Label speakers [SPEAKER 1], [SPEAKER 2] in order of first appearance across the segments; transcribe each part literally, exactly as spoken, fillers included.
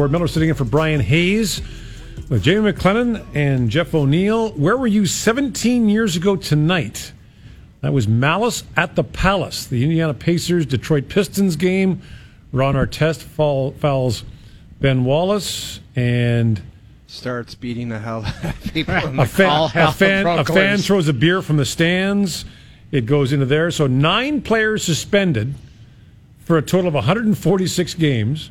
[SPEAKER 1] Ward Miller sitting in for Brian Hayes with Jamie McLennan and Jeff O'Neill. Where were you seventeen years ago tonight? That was Malice at the Palace, the Indiana Pacers Detroit Pistons game. Ron Artest fall, fouls Ben Wallace and
[SPEAKER 2] starts beating the hell out of people in the
[SPEAKER 1] a fan,
[SPEAKER 2] call
[SPEAKER 1] a, fan, a fan throws a beer from the stands. It goes into there. So nine players suspended for a total of one hundred forty-six games.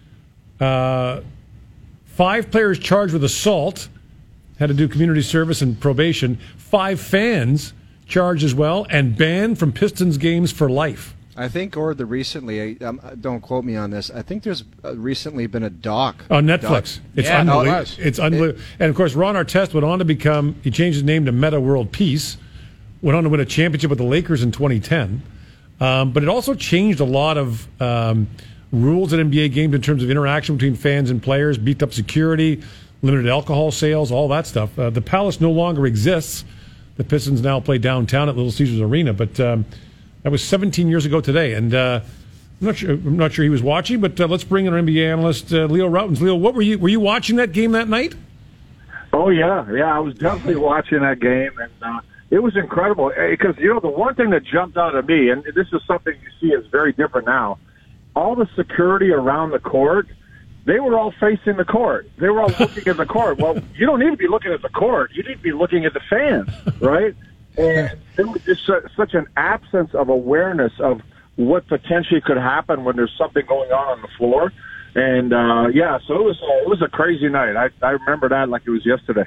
[SPEAKER 1] Uh, five players charged with assault, had to do community service and probation. Five fans charged as well, and banned from Pistons games for life.
[SPEAKER 2] I think, or the recently, um, don't quote me on this, I think there's uh, recently been a doc.
[SPEAKER 1] On Netflix. Doc. It's
[SPEAKER 2] yeah,
[SPEAKER 1] unbelievable.
[SPEAKER 2] No, it
[SPEAKER 1] it's unbelievable. It, and, of course, Ron Artest went on to become, he changed his name to Meta World Peace, went on to win a championship with the Lakers in twenty ten. Um, but it also changed a lot of um, rules at N B A games in terms of interaction between fans and players, beefed up security, limited alcohol sales, all that stuff. Uh, the Palace no longer exists. The Pistons now play downtown at Little Caesars Arena, but um, that was seventeen years ago today. And uh, I'm not sure. I'm not sure he was watching, but uh, let's bring in our N B A analyst, uh, Leo Routens. Leo, what were you? Were you watching that game that night?
[SPEAKER 3] Oh yeah, yeah. I was definitely watching that game, and uh, it was incredible because you know the one thing that jumped out at me, and this is something you see is very different now. All the security around the court, they were all facing the court. They were all looking at the court. Well, you don't need to be looking at the court. You need to be looking at the fans, right? And there was just such an absence of awareness of what potentially could happen when there's something going on on the floor. And, uh, yeah, so it was, uh, it was a crazy night. I, I remember that like it was yesterday.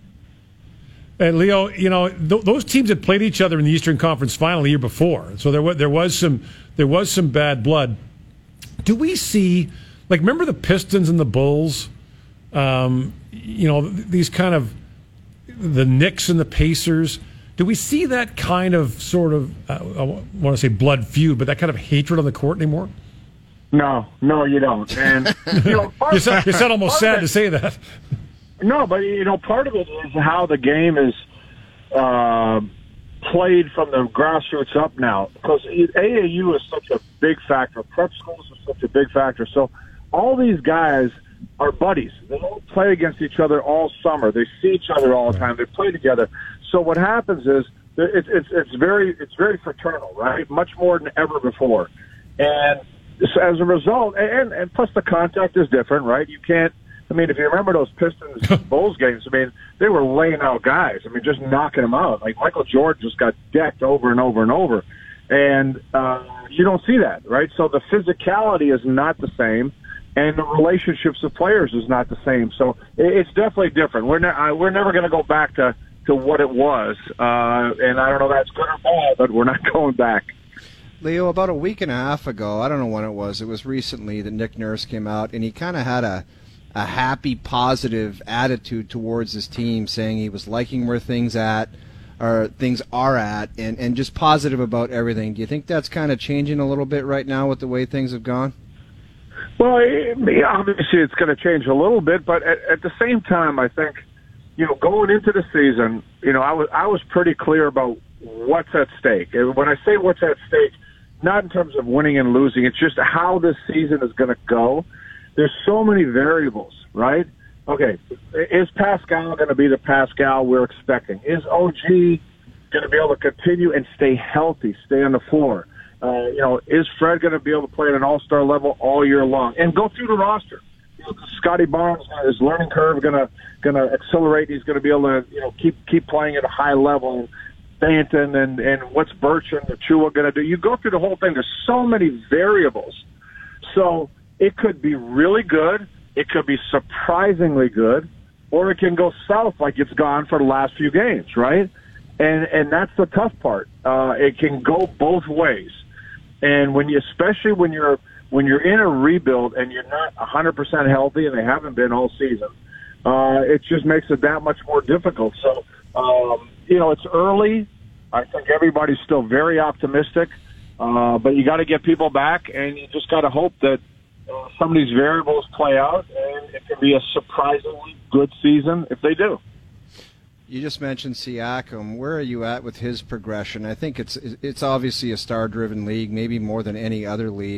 [SPEAKER 1] And Leo, you know, th- those teams had played each other in the Eastern Conference Final the year before. So there was, there was some there was some bad blood. Do we see, like, remember the Pistons and the Bulls? Um, you know, these kind of, the Knicks and the Pacers. Do we see that kind of sort of, uh, I want to say blood feud, but that kind of hatred on the court anymore?
[SPEAKER 3] No, no, you don't. And you know,
[SPEAKER 1] you, sound, you sound almost sad to say that.
[SPEAKER 3] No, but you know, part of it is how the game is uh, played from the grassroots up now. Because A A U is such a big factor. Prep schools are such a big factor. So all these guys are buddies. They all play against each other all summer. They see each other all the time. They play together. So what happens is it's it's it's very it's very fraternal, right? Much more than ever before. And so as a result, and and plus the contact is different, right? You can't. I mean, if you remember those Pistons Bulls games, I mean, they were laying out guys. I mean, just knocking them out. Like Michael Jordan just got decked over and over and over. And uh, you don't see that, right? So the physicality is not the same, and the relationships of players is not the same. So it's definitely different. We're, ne- we're never going to go back to, to what it was. Uh, and I don't know if that's good or bad, but we're not going back.
[SPEAKER 2] Leo, about a week and a half ago, I don't know when it was, it was recently that Nick Nurse came out, and he kind of had a a happy, positive attitude towards his team, saying he was liking where things at, or things are at, and, and just positive about everything. Do you think that's kind of changing a little bit right now with the way things have gone?
[SPEAKER 3] Well, it, obviously it's going to change a little bit, but at, at the same time, I think, you know, going into the season, you know, I was I was pretty clear about what's at stake. And when I say what's at stake, not in terms of winning and losing, it's just how this season is going to go. There's so many variables, right? Okay, is Pascal going to be the Pascal we're expecting? Is O G going to be able to continue and stay healthy, stay on the floor? Uh, you know, is Fred going to be able to play at an all-star level all year long? And go through the roster. You know, Scotty Barnes, his learning curve going to going to accelerate. He's going to be able to, you know, keep keep playing at a high level. Banton and and what's Bertrand, Achua going to do? You go through the whole thing. There's so many variables. So it could be really good, it could be surprisingly good, or it can go south like it's gone for the last few games, right? And and that's the tough part. Uh, it can go both ways. And when you, especially when you're when you're in a rebuild and you're not one hundred percent healthy, and they haven't been all season, uh, it just makes it that much more difficult. So, um, you know, it's early. I think everybody's still very optimistic, uh, but you got to get people back, and you just got to hope that Uh, some of these variables play out, and it can be a surprisingly good season if they do.
[SPEAKER 2] You just mentioned Siakam. Where are you at with his progression? I think it's it's obviously a star-driven league, maybe more than any other league.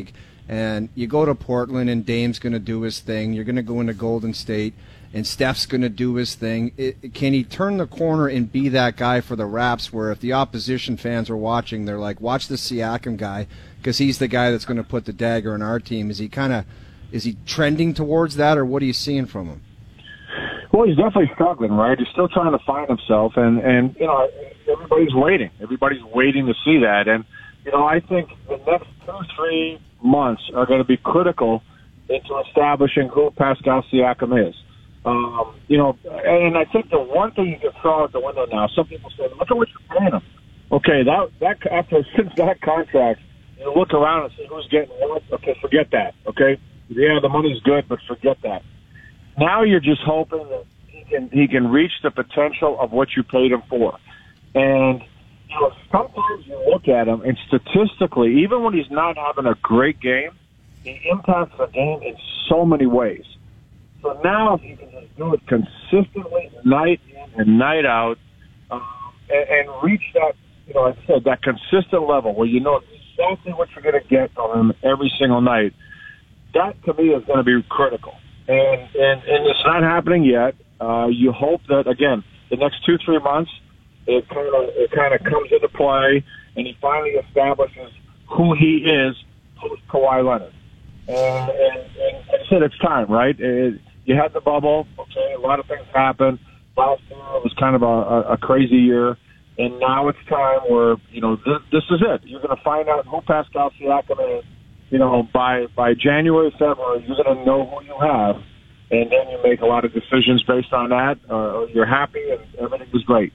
[SPEAKER 2] And you go to Portland, and Dame's going to do his thing. You're going to go into Golden State, and Steph's going to do his thing. It, can he turn the corner and be that guy for the Raps where if the opposition fans are watching, they're like, watch the Siakam guy because he's the guy that's going to put the dagger in our team? Is he kind of is he trending towards that, or what are you seeing from him?
[SPEAKER 3] Well, he's definitely struggling, right? He's still trying to find himself, and, and you know, everybody's waiting. Everybody's waiting to see that. And, you know, I think the next two, three months are going to be critical into establishing who Pascal Siakam is. Um, you know, and I think the one thing you can throw out the window now, some people say, look at what you're paying him. Okay, that, that after since that contract, you look around and see who's getting what. Okay, forget that, okay? Yeah, the money's good, but forget that. Now you're just hoping that he can he can reach the potential of what you paid him for. And you know, sometimes you look at him, and statistically, even when he's not having a great game, he impacts the game in so many ways. So now if he can just do it consistently, night in and night out, um, and, and reach that, you know, like I said, that consistent level where you know exactly what you're going to get from him every single night, that to me is going to be critical. And, and, and it's not happening yet. Uh, you hope that, again, the next two, three months, it kind of it kind of comes into play, and he finally establishes who he is post Kawhi Leonard. And, and, and like I said, it's time, right? It, you had the bubble. Okay, a lot of things happened. Last year was kind of a, a crazy year, and now it's time where you know this, this is it. You're going to find out who Pascal Siakam is. You know, by by January, February, you're going to know who you have, and then you make a lot of decisions based on that. Uh, you're happy, and everything was great.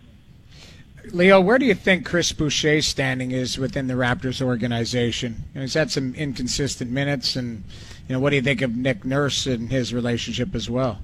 [SPEAKER 4] Leo, where do you think Chris Boucher's standing is within the Raptors organization? You know, he's had some inconsistent minutes, and you know, what do you think of Nick Nurse and his relationship as well?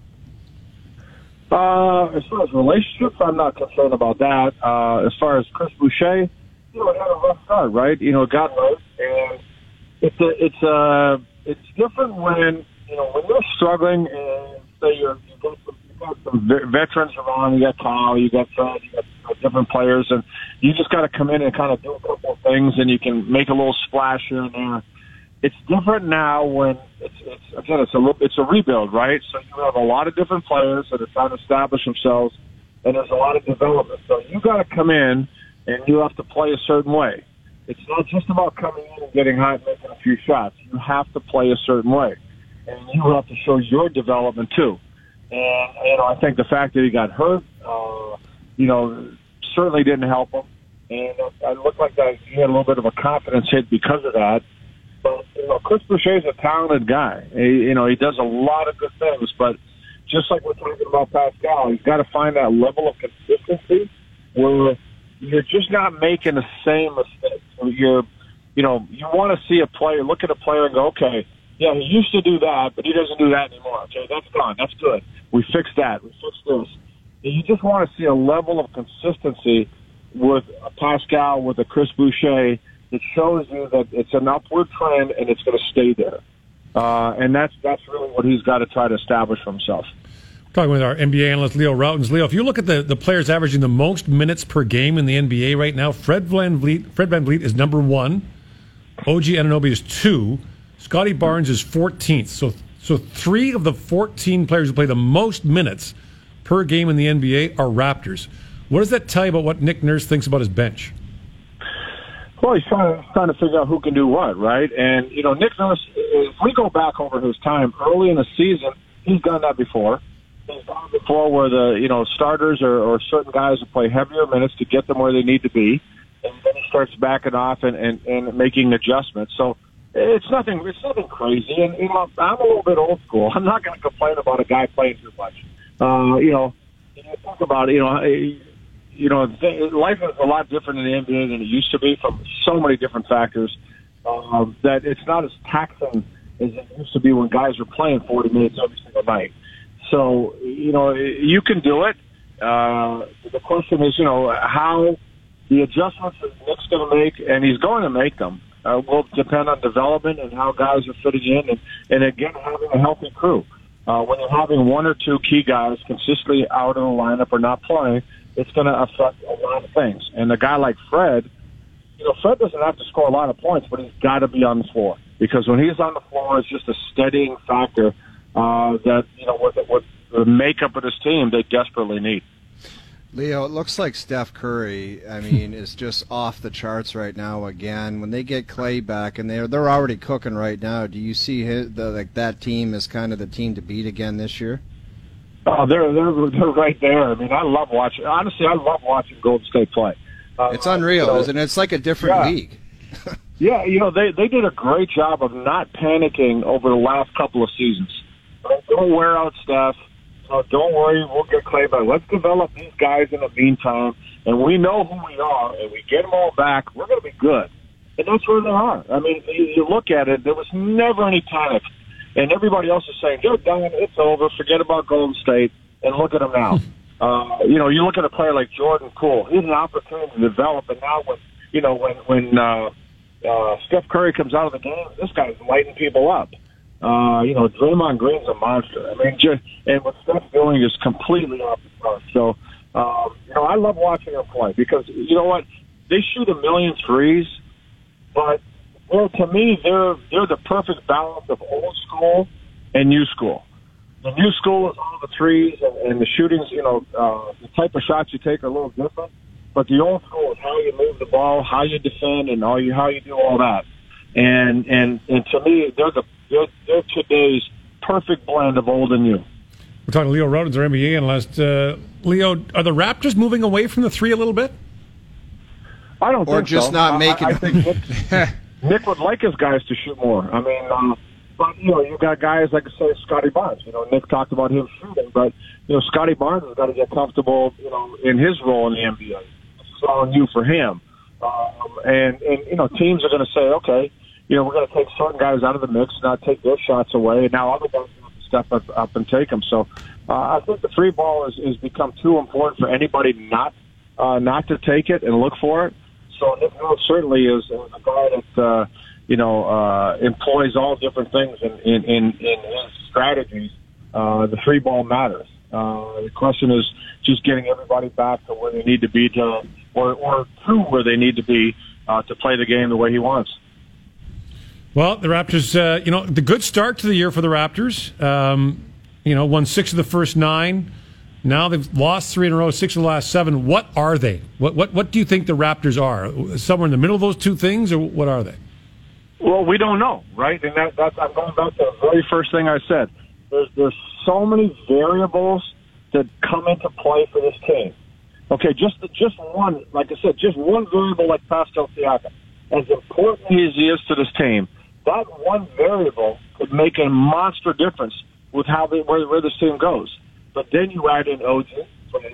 [SPEAKER 3] Uh, as far as relationships, I'm not concerned about that. Uh, as far as Chris Boucher, you know, it had a rough start, right? You know, it got hurt, and it's a, it's a, it's different when you know when you're struggling and say you're you got some, you got some veterans around, you got Kyle, you got Fred, you got different players, and you just got to come in and kind of do a couple of things, and you can make a little splash here and there. It's different now when it's, it's again it's a little, it's a rebuild, right? So you have a lot of different players that are trying to establish themselves, and there's a lot of development. So you got to come in and you have to play a certain way. It's not just about coming in and getting hot and making a few shots. You have to play a certain way, and you have to show your development too. And you know, I think the fact that he got hurt, uh, you know, certainly didn't help him. And it looked like that he had a little bit of a confidence hit because of that. But you know, Chris Boucher is a talented guy. He, you know, he does a lot of good things. But just like we're talking about Pascal, he's got to find that level of consistency where you're just not making the same mistakes. You're, you know, you want to see a player, look at a player and go, okay, yeah, he used to do that, but he doesn't do that anymore. Okay, that's gone. That's good. We fixed that. We fixed this. You just want to see a level of consistency with a Pascal, with a Chris Boucher, that shows you that it's an upward trend and it's going to stay there. Uh, and that's that's really what he's got to try to establish for himself.
[SPEAKER 1] Talking with our N B A analyst, Leo Routens. Leo, if you look at the, the players averaging the most minutes per game in the N B A right now, Fred VanVleet, Fred VanVleet is number one. O G Anunoby is two. Scotty Barnes is fourteenth. So, so three of the fourteen players who play the most minutes per game in the N B A are Raptors. What does that tell you about what Nick Nurse thinks about his bench?
[SPEAKER 3] Well, he's trying to, trying to figure out who can do what, right? And, you know, Nick Nurse, if we go back over his time early in the season, he's done that before. He's done it before where the, you know, starters or, or certain guys will play heavier minutes to get them where they need to be. And then he starts backing off and, and, and making adjustments. So it's nothing, it's nothing crazy. And, you know, I'm a little bit old school. I'm not going to complain about a guy playing too much. Uh, you know, you think about it, you know, you know, life is a lot different in the N B A than it used to be from so many different factors uh, that it's not as taxing as it used to be when guys were playing forty minutes every single night. So, you know, you can do it. Uh, the question is, you know, how the adjustments that Nick's going to make, and he's going to make them, uh, will depend on development and how guys are fitting in, and, and again, having a healthy crew. Uh, when you're having one or two key guys consistently out of the lineup or not playing, it's going to affect a lot of things. And a guy like Fred, you know, Fred doesn't have to score a lot of points, but he's got to be on the floor. because when he's on the floor, it's just a steadying factor uh, that, you know, with, with the makeup of this team, they desperately need.
[SPEAKER 2] Leo, it looks like Steph Curry, I mean, is just off the charts right now again. When they get Clay back, and they're they're already cooking right now, do you see his, the, like that team as kind of the team to beat again this year?
[SPEAKER 3] Oh, they're they're they're right there. I mean, I love watching. Honestly, I love watching Golden State play. Uh,
[SPEAKER 2] it's unreal, so, isn't it? It's like a different
[SPEAKER 3] yeah.
[SPEAKER 2] league.
[SPEAKER 3] Yeah, you know, they they did a great job of not panicking over the last couple of seasons. Don't wear out Steph. So don't worry, we'll get Clay back. Let's develop these guys in the meantime, and we know who we are, and we get them all back. We're going to be good, and that's where they are. I mean, you look at it, there was never any panic, and everybody else is saying, they're done, it's over, forget about Golden State, and look at them now. uh, you know, you look at a player like Jordan Poole, he had an opportunity to develop, and now when, you know, when, when uh, uh, Steph Curry comes out of the game, this guy's lighting people up. Uh, you know, Draymond Green's a monster. I mean, just, and what Steph's doing is completely off the chart. So, um, you know, I love watching him play because, you know what, they shoot a million threes, but, well, to me, they're they're the perfect balance of old school and new school. The new school is all the threes and, and the shootings, you know, uh, the type of shots you take are a little different, but the old school is how you move the ball, how you defend, and all you how you do all that. And and and to me, they're the they're, they're today's perfect blend of old and new.
[SPEAKER 1] We're talking to Leo Rodens, our N B A analyst. Uh, Leo, are the Raptors moving away from the three a little bit?
[SPEAKER 3] I don't
[SPEAKER 2] or
[SPEAKER 3] think
[SPEAKER 2] just
[SPEAKER 3] so.
[SPEAKER 2] not
[SPEAKER 3] I,
[SPEAKER 2] making.
[SPEAKER 3] I, I think Nick, Nick would like his guys to shoot more. I mean, um, but you know, you got guys like say Scotty Barnes. You know, Nick talked about him shooting, but you know, Scotty Barnes has got to get comfortable, you know, in his role in the N B A. It's all new for him, um, and and you know, teams are going to say, okay, you know, we're going to take certain guys out of the mix, not take their shots away, and now other guys have to step up, up and take them. So uh, I think the three ball has, has become too important for anybody not uh, not to take it and look for it. So Nick Nurse certainly is a guy that uh, you know uh, employs all different things in in, in, in his strategies. Uh, the three ball matters. Uh, the question is just getting everybody back to where they need to be to, or or to where they need to be uh, to play the game the way he wants.
[SPEAKER 1] Well, the Raptors, uh, you know, the good start to the year for the Raptors. Um, you know, won six of the first nine. Now they've lost three in a row, six of the last seven. What are they? What what what do you think the Raptors are? Somewhere in the middle of those two things, or what are they?
[SPEAKER 3] Well, we don't know, right? And that, that's I'm going back to the very first thing I said. There's there's so many variables that come into play for this team. Okay, just just one, like I said, just one variable like Pascal Siakam. As important as he is to this team, that one variable could make a monster difference with how they, where, where this team goes. But then you add in O G,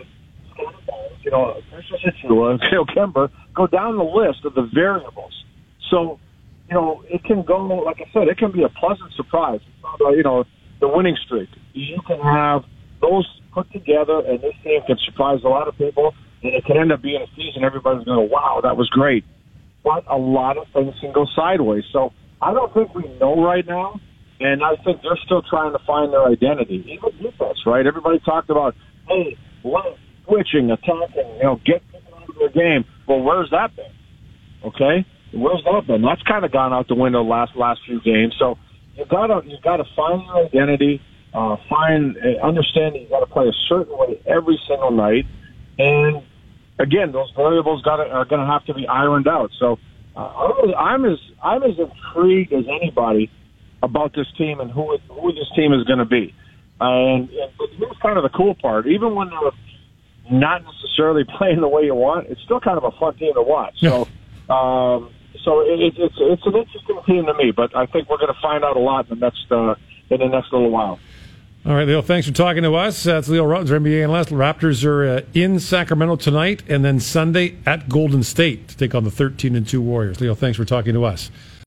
[SPEAKER 3] you know, Precious Achiuwa, Kale Kemba, go down the list of the variables. So, you know, it can go, like I said, it can be a pleasant surprise. You know, the winning streak. You can have those put together, and this team can surprise a lot of people, and it can end up being a season everybody's going to go, wow, that was great. But a lot of things can go sideways. So I don't think we know right now, and I think they're still trying to find their identity. Even defense, right? Everybody talked about, hey, switching, attacking, you know, get people out of their game. Well, where's that been? Okay? Where's that been? That's kind of gone out the window last last few games. So you gotta you gotta find your identity, uh, find uh, understand that you got to play a certain way every single night, and again, those variables got are going to have to be ironed out. So uh, I'm as I'm as intrigued as anybody about this team and who it, who this team is going to be. And, and here's kind of the cool part: even when they're not necessarily playing the way you want, it's still kind of a fun team to watch. So, um, so it, it, it's it's an interesting team to me. But I think we're going to find out a lot in the next uh, in the next little while.
[SPEAKER 1] All right, Leo, thanks for talking to us. That's Leo Rodens, our N B A analyst. Raptors are uh, in Sacramento tonight and then Sunday at Golden State to take on the thirteen and two Warriors. Leo, thanks for talking to us.